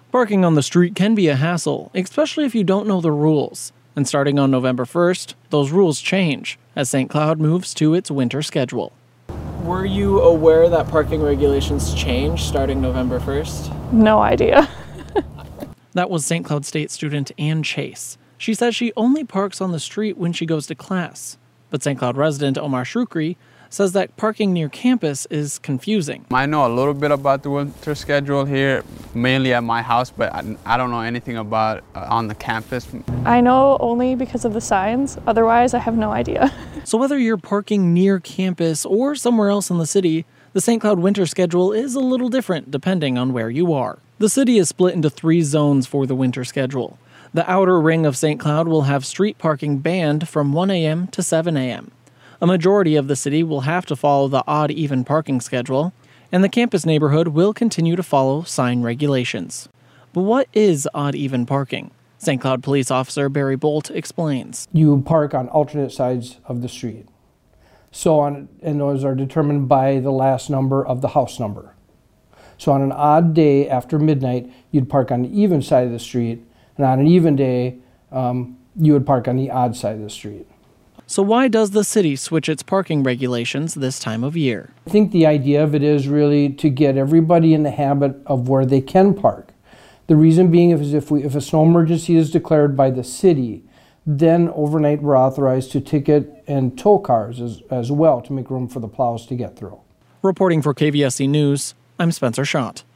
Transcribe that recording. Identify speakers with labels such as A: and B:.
A: Parking on the street can be a hassle, especially if you don't know the rules. And starting on November 1st, those rules change as St. Cloud moves to its winter schedule. Were you aware that parking regulations change starting November 1st?
B: No idea.
A: That was St. Cloud State student Ann Chase. She says she only parks on the street when she goes to class. But St. Cloud resident Omar Shukri says that parking near campus is confusing.
C: I know a little bit about the winter schedule here, mainly at my house, but I don't know anything about on the campus.
B: I know only because of the signs. Otherwise, I have no idea.
A: So whether you're parking near campus or somewhere else in the city, the St. Cloud winter schedule is a little different depending on where you are. The city is split into 3 zones for the winter schedule. The outer ring of St. Cloud will have street parking banned from 1 a.m. to 7 a.m. A majority of the city will have to follow the odd-even parking schedule, and the campus neighborhood will continue to follow sign regulations. But what is odd-even parking? St. Cloud Police Officer Barry Bolt explains.
D: You park on alternate sides of the street. And those are determined by the last number of the house number. So on an odd day after midnight, you'd park on the even side of the street, and on an even day, you would park on the odd side of the street.
A: So why does the city switch its parking regulations this time of year?
D: I think the idea of it is really to get everybody in the habit of where they can park. The reason being is if a snow emergency is declared by the city, then overnight we're authorized to ticket and tow cars as well to make room for the plows to get through.
A: Reporting for KVSC News, I'm Spencer Schott.